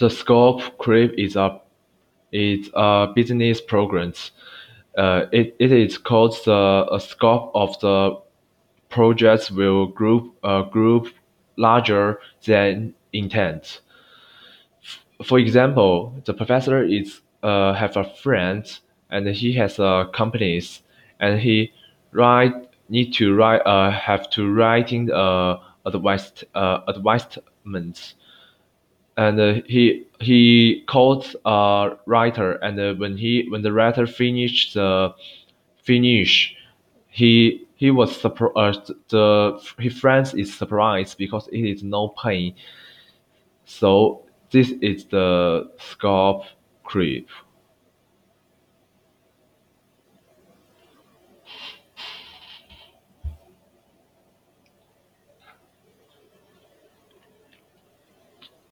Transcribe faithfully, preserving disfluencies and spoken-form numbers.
The scope creep is a is a business program. Uh, it, it is called the a scope of the projects will group uh, group larger than intent. For example, the professor is uh, have a friend and he has a companies and he write need to write uh, have to writing uh, advised uh, advisement and uh, he he called a writer and uh, when he when the writer finished the finish he he was surprised. The his friends is surprised because it is no pain. So this is the scope creep.